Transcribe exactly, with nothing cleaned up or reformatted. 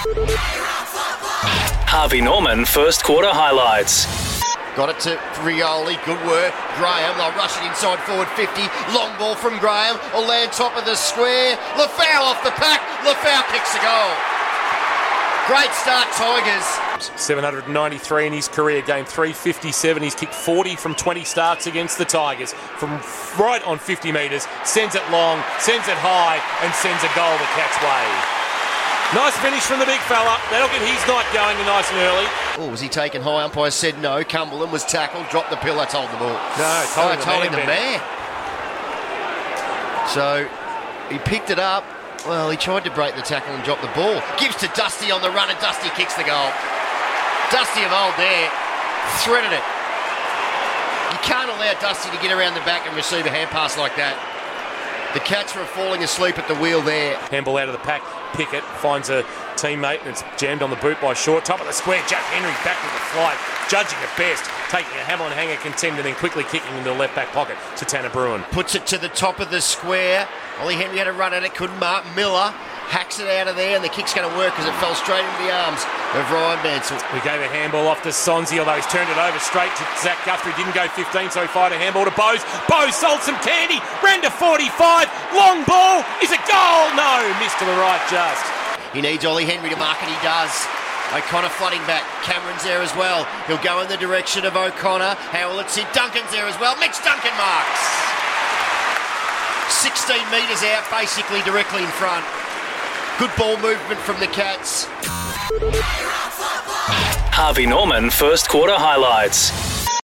Harvey Norman first quarter highlights. Got it to Rioli, good work. Graham, they'll rush it inside forward fifty. Long ball from Graham, will land top of the square. Lafau off the pack, Lafau kicks the goal. Great start, Tigers. seven hundred ninety-three in his career, game three fifty-seven. He's kicked forty from twenty starts against the Tigers. From right on fifty metres, sends it long, sends it high, and sends a goal to catch wave. Nice finish from the big fella. That'll get his night going nice and early. Oh, was he taken high? Umpire said no. Cumberland was tackled, dropped the pillar, told the ball. No, told, oh, the, told man, him the Ben. man. So he picked it up. Well, he tried to break the tackle and drop the ball. Gives to Dusty on the run, and Dusty kicks the goal. Dusty of old there threaded it. You can't allow Dusty to get around the back and receive a hand pass like that. The Cats were falling asleep at the wheel there. Handball out of the pack. Pickett finds a teammate and it's jammed on the boot by Short. Top of the square, Jack Henry back with the flight, judging it best, taking a hammer and hanger contender, then quickly kicking into the left back pocket to Tanner Bruin. Puts it to the top of the square. Ollie Henry had a run at it, couldn't mark. Miller hacks it out of there, and the kick's going to work because it fell straight into the arms of Ryan Mansell. We gave a handball off to Sonzi, although he's turned it over straight to Zach Guthrie. Didn't go fifteen, so he fired a handball to Bose. Bose sold some candy, ran to forty-five. Long ball. Is it goal? No, missed to the right just. He needs Ollie Henry to mark, and he does. O'Connor flooding back. Cameron's there as well. He'll go in the direction of O'Connor. How will it sit? Duncan's there as well. Mitch Duncan marks. sixteen metres out, basically directly in front. Good ball movement from the Cats. Harvey Norman first quarter highlights.